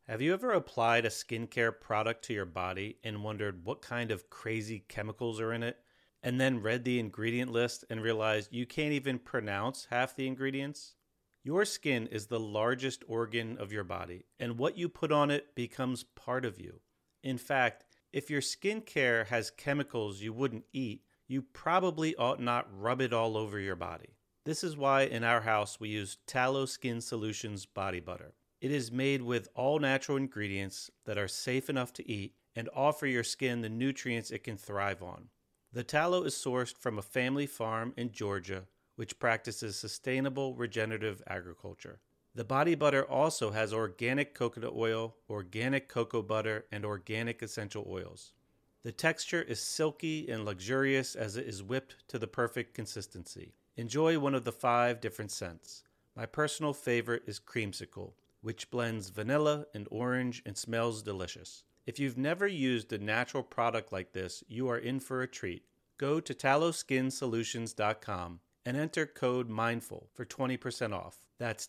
Have you ever applied a skincare product to your body and wondered what kind of crazy chemicals are in it, and then read the ingredient list and realized you can't even pronounce half the ingredients? Your skin is the largest organ of your body, and what you put on it becomes part of you. In fact, if your skincare has chemicals you wouldn't eat, you probably ought not rub it all over your body. This is why in our house we use Tallow Skin Solutions body butter. It is made with all natural ingredients that are safe enough to eat and offer your skin the nutrients it can thrive on. The tallow is sourced from a family farm in Georgia, which practices sustainable regenerative agriculture. The body butter also has organic coconut oil, organic cocoa butter, and organic essential oils. The texture is silky and luxurious as it is whipped to the perfect consistency. Enjoy one of the 5 different scents. My personal favorite is Creamsicle, which blends vanilla and orange and smells delicious. If you've never used a natural product like this, you are in for a treat. Go to tallowskinsolutions.com and enter code MINDFUL for 20% off. That's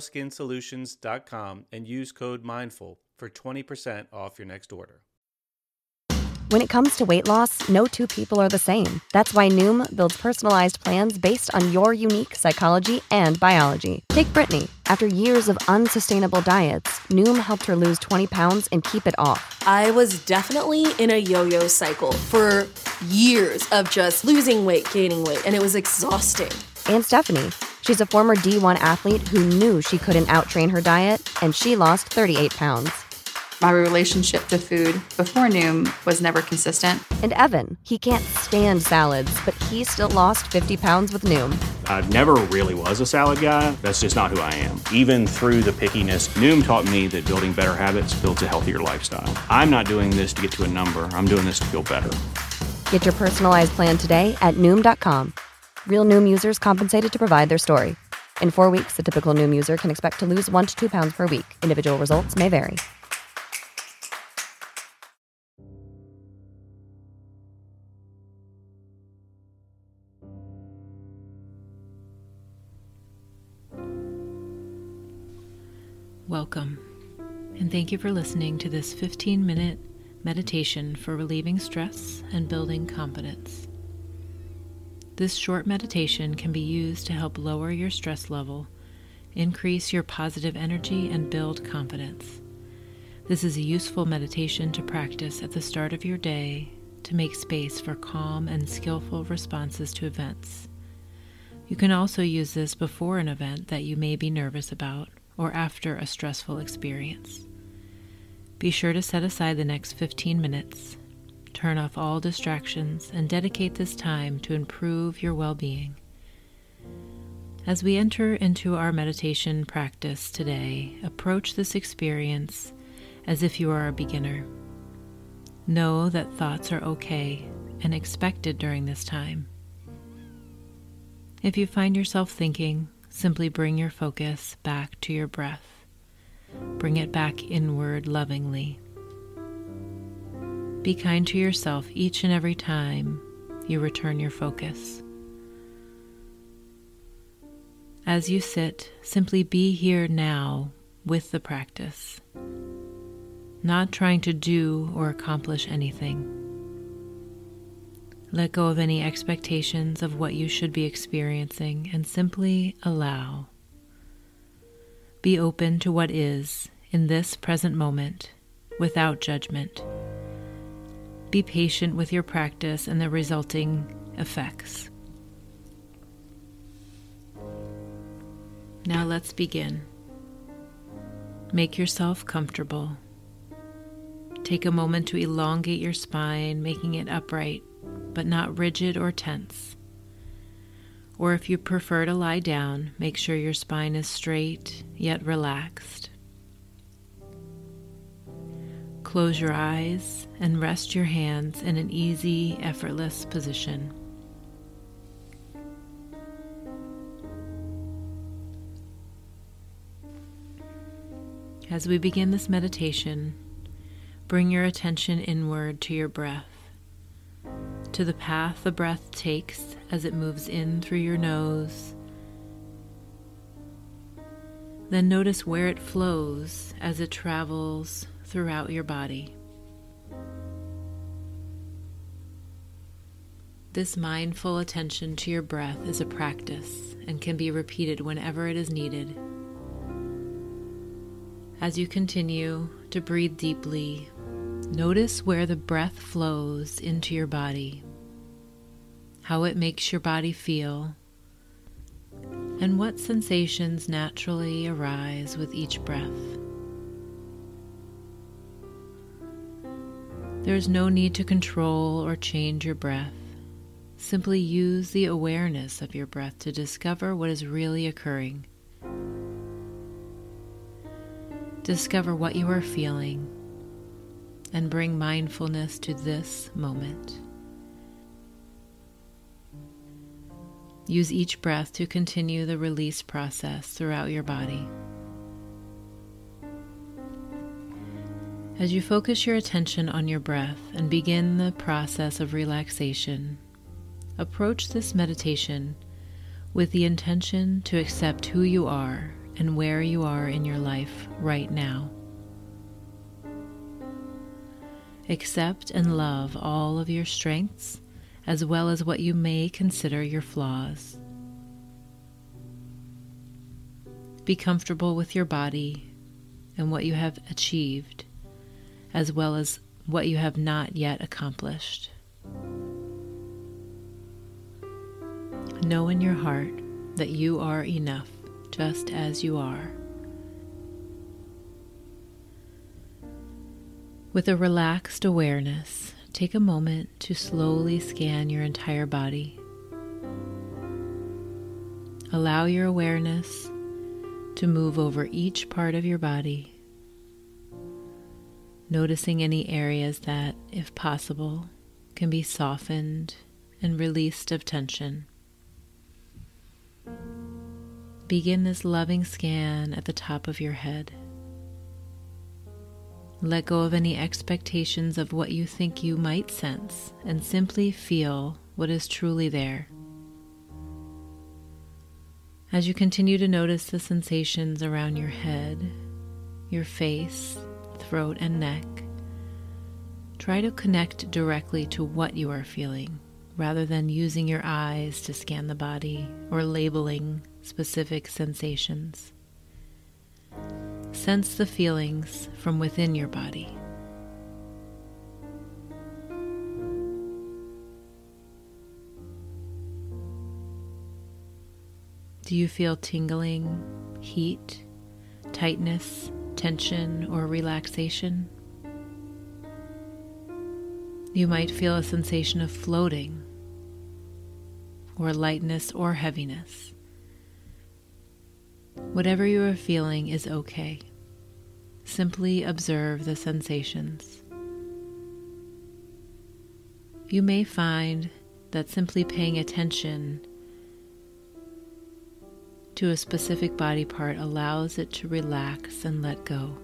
tallowskinsolutions.com and use code MINDFUL for 20% off your next order. When it comes to weight loss, no two people are the same. That's why Noom builds personalized plans based on your unique psychology and biology. Take Brittany. After years of unsustainable diets, Noom helped her lose 20 pounds and keep it off. I was definitely in a yo-yo cycle for years of just losing weight, gaining weight, and it was exhausting. And Stephanie. She's a former D1 athlete who knew she couldn't outtrain her diet, and she lost 38 pounds. My relationship to food before Noom was never consistent. And Evan, he can't stand salads, but he still lost 50 pounds with Noom. I never really was a salad guy. That's just not who I am. Even through the pickiness, Noom taught me that building better habits builds a healthier lifestyle. I'm not doing this to get to a number. I'm doing this to feel better. Get your personalized plan today at Noom.com. Real Noom users compensated to provide their story. In 4 weeks, the typical Noom user can expect to lose 1 to 2 pounds per week. Individual results may vary. Welcome, and thank you for listening to this 15-minute meditation for relieving stress and building confidence. This short meditation can be used to help lower your stress level, increase your positive energy, and build confidence. This is a useful meditation to practice at the start of your day to make space for calm and skillful responses to events. You can also use this before an event that you may be nervous about, or after a stressful experience. Be sure to set aside the next 15 minutes, turn off all distractions, and dedicate this time to improve your well-being. As we enter into our meditation practice today, approach this experience as if you are a beginner. Know that thoughts are okay and expected during this time. If you find yourself thinking, simply bring your focus back to your breath. Bring it back inward lovingly. Be kind to yourself each and every time you return your focus. As you sit, simply be here now with the practice, not trying to do or accomplish anything. Let go of any expectations of what you should be experiencing and simply allow. Be open to what is in this present moment without judgment. Be patient with your practice and the resulting effects. Now let's begin. Make yourself comfortable. Take a moment to elongate your spine, making it upright, but not rigid or tense. Or if you prefer to lie down, make sure your spine is straight yet relaxed. Close your eyes and rest your hands in an easy, effortless position. As we begin this meditation, bring your attention inward to your breath, to the path the breath takes as it moves in through your nose Then notice where it flows as it travels throughout your body. This mindful attention to your breath is a practice and can be repeated whenever it is needed. As you continue to breathe deeply, notice where the breath flows into your body, how it makes your body feel, and what sensations naturally arise with each breath. There is no need to control or change your breath. Simply use the awareness of your breath to discover what is really occurring. Discover what you are feeling and bring mindfulness to this moment. Use each breath to continue the release process throughout your body. As you focus your attention on your breath and begin the process of relaxation, approach this meditation with the intention to accept who you are and where you are in your life right now. Accept and love all of your strengths as well as what you may consider your flaws. Be comfortable with your body and what you have achieved, as well as what you have not yet accomplished. Know in your heart that you are enough just as you are. With a relaxed awareness, take a moment to slowly scan your entire body. Allow your awareness to move over each part of your body, noticing any areas that, if possible, can be softened and released of tension. Begin this loving scan at the top of your head. Let go of any expectations of what you think you might sense and simply feel what is truly there. As you continue to notice the sensations around your head, your face, throat, and neck, try to connect directly to what you are feeling, rather than using your eyes to scan the body or labeling specific sensations. Sense the feelings from within your body. Do you feel tingling, heat, tightness, tension, or relaxation? You might feel a sensation of floating, or lightness or heaviness. Whatever you are feeling is okay. Simply observe the sensations. You may find that simply paying attention to a specific body part allows it to relax and let go.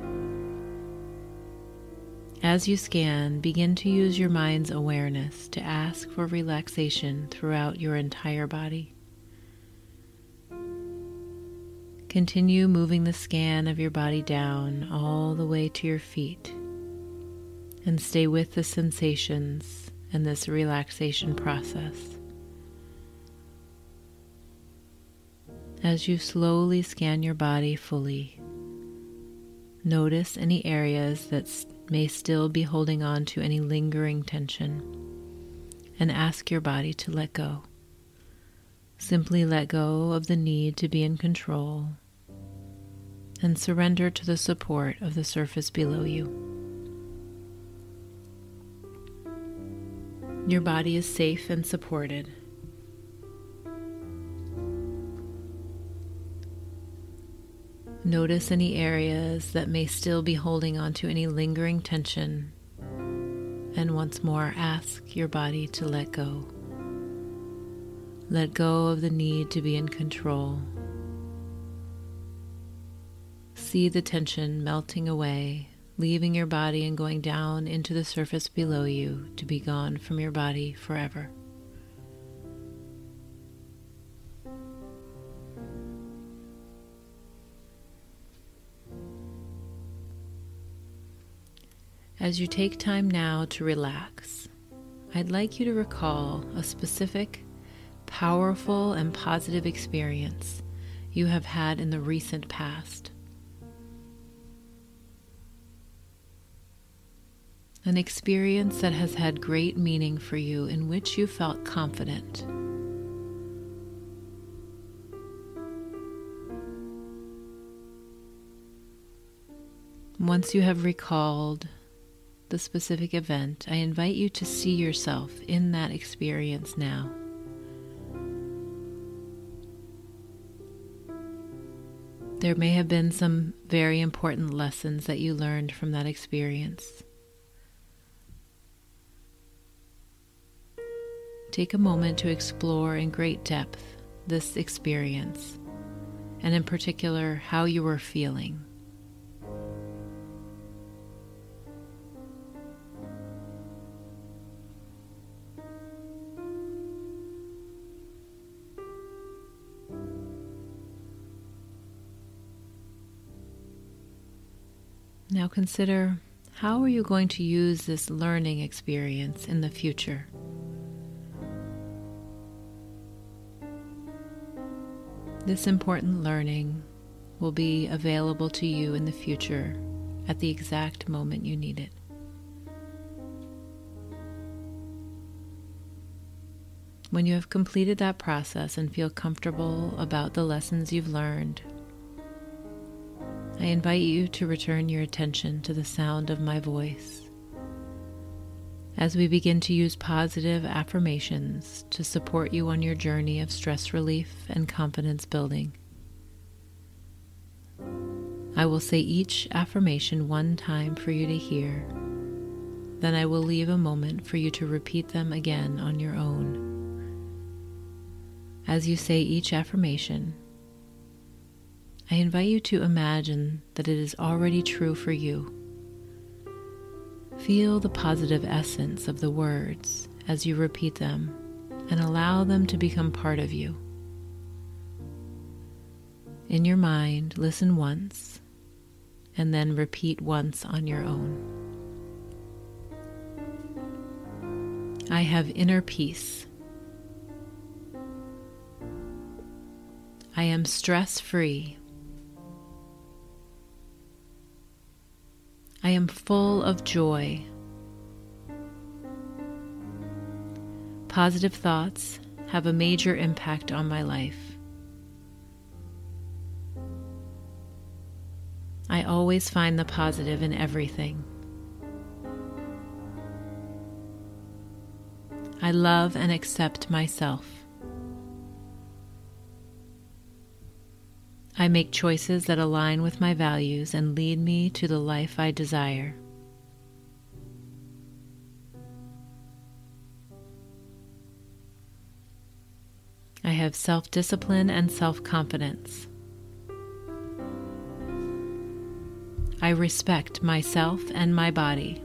As you scan, begin to use your mind's awareness to ask for relaxation throughout your entire body. Continue moving the scan of your body down all the way to your feet, and stay with the sensations and this relaxation process. As you slowly scan your body fully, notice any areas that may still be holding on to any lingering tension, and ask your body to let go. Simply let go of the need to be in control and surrender to the support of the surface below you. Your body is safe and supported. Notice any areas that may still be holding on to any lingering tension, and once more ask your body to let go. Let go of the need to be in control. See the tension melting away, leaving your body and going down into the surface below you to be gone from your body forever. As you take time now to relax, I'd like you to recall a specific, powerful, and positive experience you have had in the recent past. An experience that has had great meaning for you, in which you felt confident. Once you have recalled the specific event, I invite you to see yourself in that experience now. There may have been some very important lessons that you learned from that experience. Take a moment to explore in great depth this experience, and in particular, how you were feeling. Now consider, how are you going to use this learning experience in the future? This important learning will be available to you in the future at the exact moment you need it. When you have completed that process and feel comfortable about the lessons you've learned, I invite you to return your attention to the sound of my voice as we begin to use positive affirmations to support you on your journey of stress relief and confidence building. I will say each affirmation one time for you to hear, then I will leave a moment for you to repeat them again on your own. As you say each affirmation, I invite you to imagine that it is already true for you. Feel the positive essence of the words as you repeat them, and allow them to become part of you. In your mind, listen once, and then repeat once on your own. I have inner peace. I am stress-free. I am full of joy. Positive thoughts have a major impact on my life. I always find the positive in everything. I love and accept myself. I make choices that align with my values and lead me to the life I desire. I have self-discipline and self-confidence. I respect myself and my body.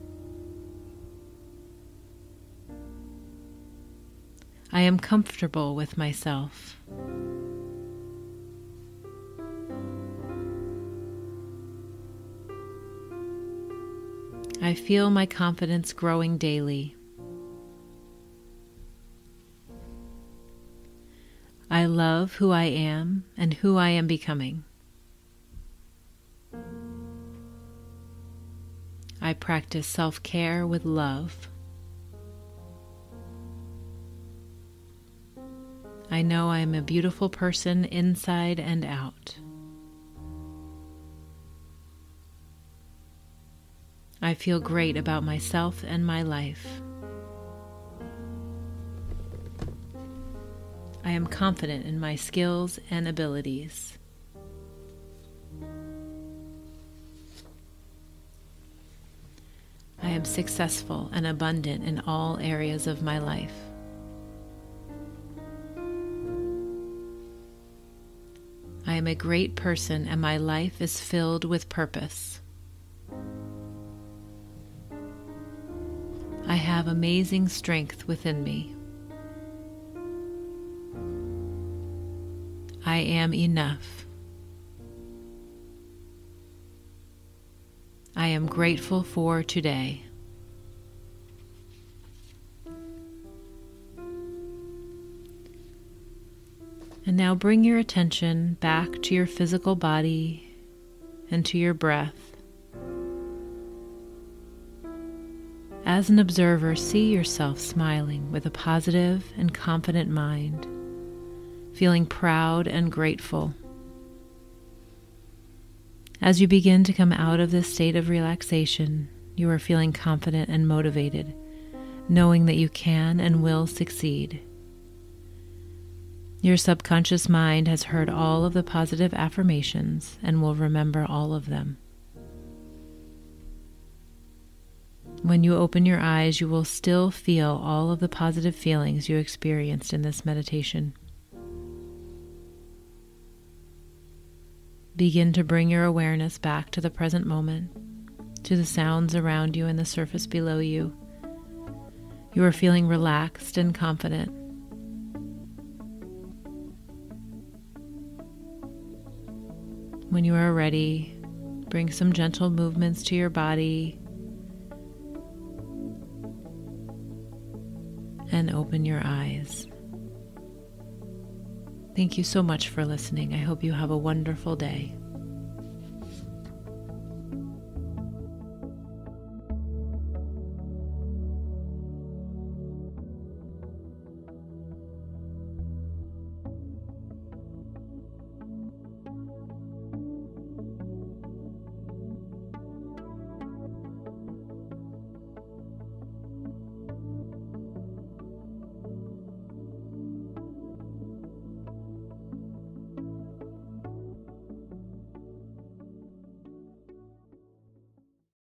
I am comfortable with myself. I feel my confidence growing daily. I love who I am and who I am becoming. I practice self-care with love. I know I am a beautiful person inside and out. I feel great about myself and my life. I am confident in my skills and abilities. I am successful and abundant in all areas of my life. I am a great person and my life is filled with purpose. I have amazing strength within me. I am enough. I I am grateful for today. And now bring your attention back to your physical body and to your breath. As an observer, see yourself smiling with a positive and confident mind, feeling proud and grateful. As you begin to come out of this state of relaxation, you are feeling confident and motivated, knowing that you can and will succeed. Your subconscious mind has heard all of the positive affirmations and will remember all of them. When you open your eyes, you will still feel all of the positive feelings you experienced in this meditation. Begin to bring your awareness back to the present moment, to the sounds around you and the surface below you. You are feeling relaxed and confident. When you are ready, bring some gentle movements to your body and open your eyes. Thank you so much for listening. I hope you have a wonderful day.